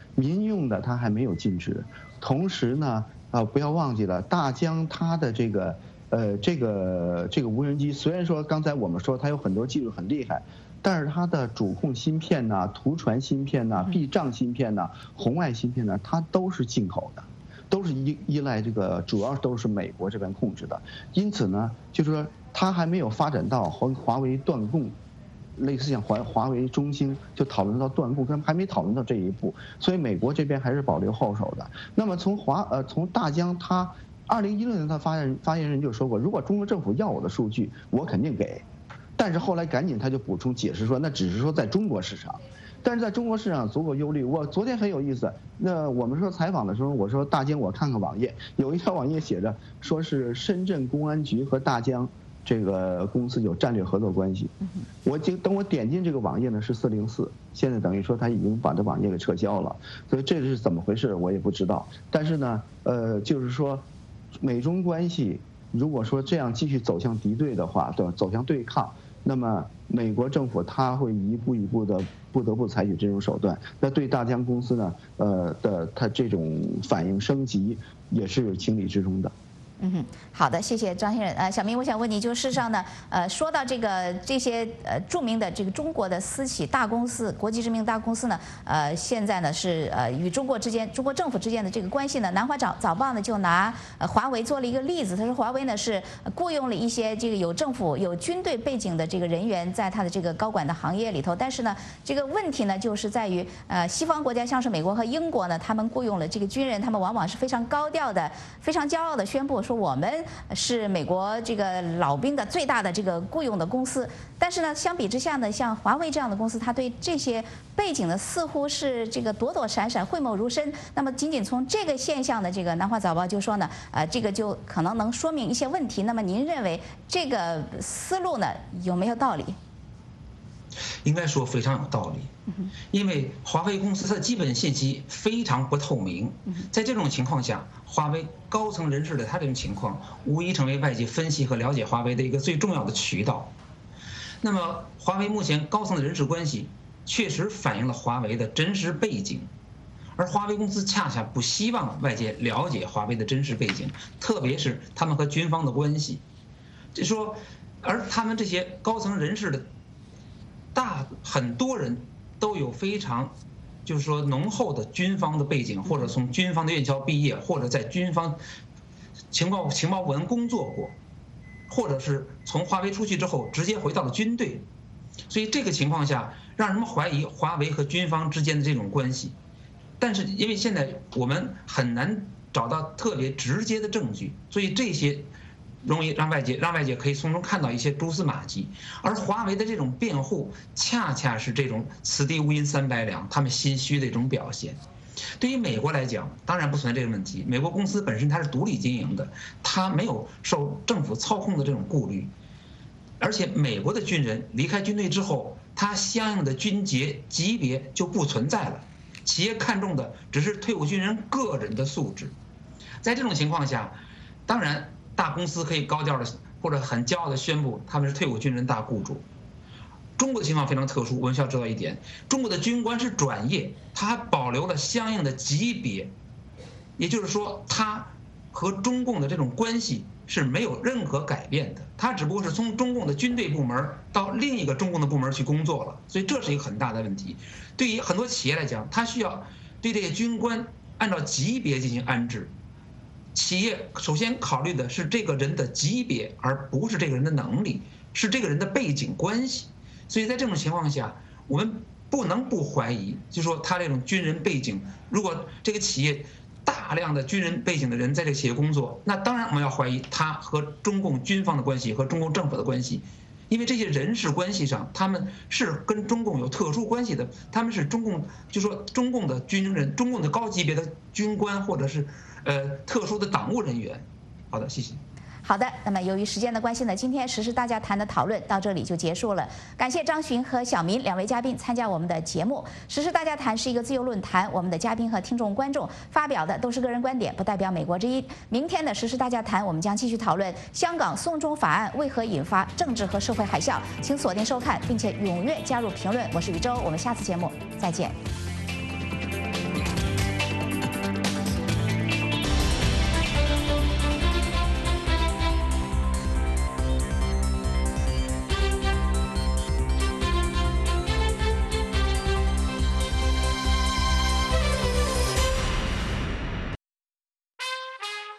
民用的它还没有禁止。同时呢，不要忘记了大疆它的这个无人机，虽然说刚才我们说它有很多技术很厉害，但是它的主控芯片呐、图传芯片呐、避障芯片呐、红外芯片呐，它都是进口的，都是依赖这个，主要都是美国这边控制的。因此呢，就是说它还没有发展到和华为断供，类似像华为、中兴就讨论到断供，还没讨论到这一步，所以美国这边还是保留后手的。那么从大疆它2016年他发言人就说过，如果中国政府要我的数据，我肯定给。但是后来赶紧他就补充解释说，那只是说在中国市场，但是在中国市场足够忧虑。我昨天很有意思，那我们说采访的时候，我说大疆我看看网页，有一条网页写着说是深圳公安局和大疆这个公司有战略合作关系。等我点进这个网页呢是404，现在等于说他已经把这网页给撤销了，所以这是怎么回事我也不知道。但是呢，就是说美中关系如果说这样继续走向敌对的话，对吧？走向对抗。那么美国政府它会一步一步的不得不采取这种手段，那对大疆公司呢，它这种反应升级也是情理之中的。 好的，谢谢张先生。小明，我想问你，就事实上呢，说到这些著名的这个中国的私企大公司、国际知名大公司呢，现在呢是与中国政府之间的这个关系呢，南华早报呢就拿华为做了一个例子，他说华为呢是雇佣了一些这个有政府有军队背景的这个人员在他的这个高管的行业里头，但是呢这个问题呢就是在于西方国家像是美国和英国呢，他们雇佣了这个军人，他们往往是非常高调的、非常骄傲的宣布说我们是美国这个老兵的最大的这个雇佣的公司，但是呢，相比之下呢，像华为这样的公司，它对这些背景呢似乎是这个躲躲闪闪、讳莫如深。那么，仅仅从这个现象呢，这个南华早报就说呢，这个就可能能说明一些问题。那么，您认为这个思路呢有没有道理？ 应该说非常有道理，因为华为公司它的基本信息非常不透明，在这种情况下，华为高层人士的他这种情况，无疑成为外界分析和了解华为的一个最重要的渠道。那么，华为目前高层的人事关系确实反映了华为的真实背景，而华为公司恰恰不希望外界了解华为的真实背景，特别是他们和军方的关系。就说，而他们这些高层人士的很多人都有非常，就是说浓厚的军方的背景，或者从军方的院校毕业，或者在军方情报部门工作过，或者是从华为出去之后直接回到了军队，所以这个情况下让人们怀疑华为和军方之间的这种关系。但是因为现在我们很难找到特别直接的证据，所以这些容易让外界可以从中看到一些蛛丝马迹，而华为的这种辩护，恰恰是这种此地无银三百两，他们心虚的一种表现。对于美国来讲，当然不存在这个问题。美国公司本身它是独立经营的，它没有受政府操控的这种顾虑，而且美国的军人离开军队之后，他相应的军阶级别就不存在了，企业看重的只是退伍军人个人的素质。在这种情况下，当然大公司可以高调的或者很骄傲的宣布他们是退伍军人大雇主。中国的情况非常特殊，我们需要知道一点，中国的军官是转业，他还保留了相应的级别，也就是说他和中共的这种关系是没有任何改变的，他只不过是从中共的军队部门到另一个中共的部门去工作了，所以这是一个很大的问题。对于很多企业来讲，他需要对这些军官按照级别进行安置，企业首先考虑的是这个人的级别，而不是这个人的能力，是这个人的背景关系。所以在这种情况下，我们不能不怀疑，就是说他这种军人背景，如果这个企业大量的军人背景的人在这个企业工作，那当然我们要怀疑他和中共军方的关系和中共政府的关系，因为这些人事关系上他们是跟中共有特殊关系的，他们是中共，就是说中共的军人、中共的高级别的军官或者是特殊的党务人员。好的，谢谢。 好的，那么由于时间的关系呢，今天时事大家谈的讨论到这里就结束了。感谢张巡和小民两位嘉宾参加我们的节目。时事大家谈是一个自由论坛，我们的嘉宾和听众观众发表的都是个人观点，不代表美国之音。明天的时事大家谈，我们将继续讨论香港送中法案为何引发政治和社会海啸。请锁定收看，并且踊跃加入评论。我是宇宙，我们下次节目再见。